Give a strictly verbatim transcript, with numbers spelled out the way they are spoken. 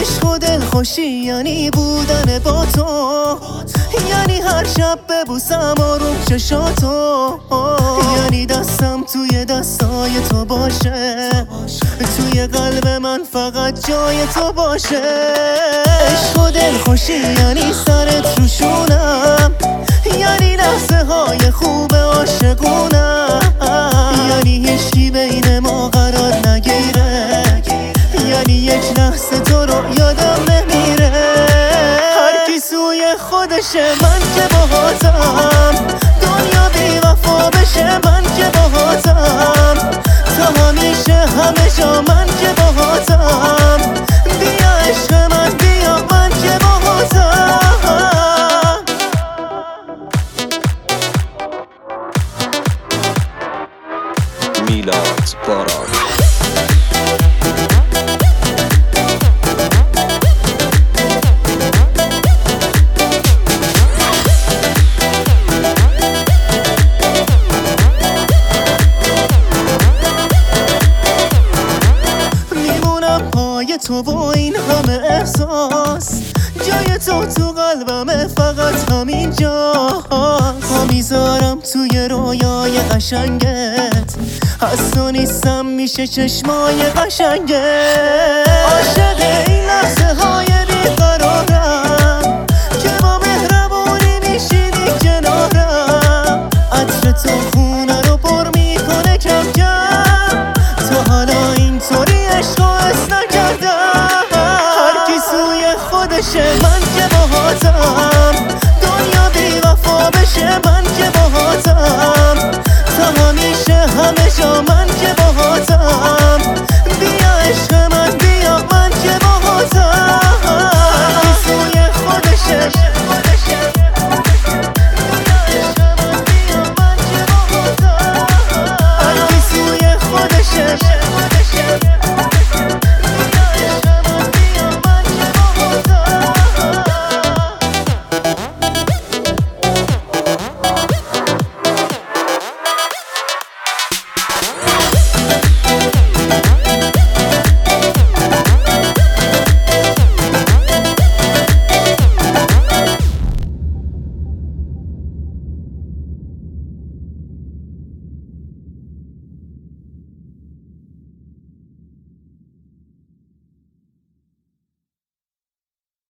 عشق و دلخوشی یعنی بودن با تو، یعنی هر شب ببوسم آروم چشاتو، یعنی دستم توی دستای تو باشه، توی قلب من فقط جای تو باشه. عشق و دلخوشی یعنی سرت روشونم، یعنی لحظه های خوب عاشقونم، یعنی هیچکی بین ما قرار نگیره، یعنی یک لحظه تو رو یادم نمیره. هر کی سوی خودشه من که باهاتم، دنیا بی وفا بشه من که باهاتم، تا همیشه همه جا من که باهاتم. بیا عشق من بیا من که باهاتم. میلاد باران. تو با این همه احساس، جای تو تو قلبمه فقط همین جا. پا میذارم توی رویای قشنگت، هست و نیستم میشه چشمای قشنگت.